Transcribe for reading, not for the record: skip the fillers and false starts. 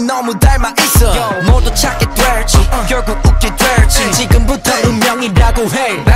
너무 닮아 있어 모두 찾게 될지 결국 웃게 될지 지금부터 운명이라고 해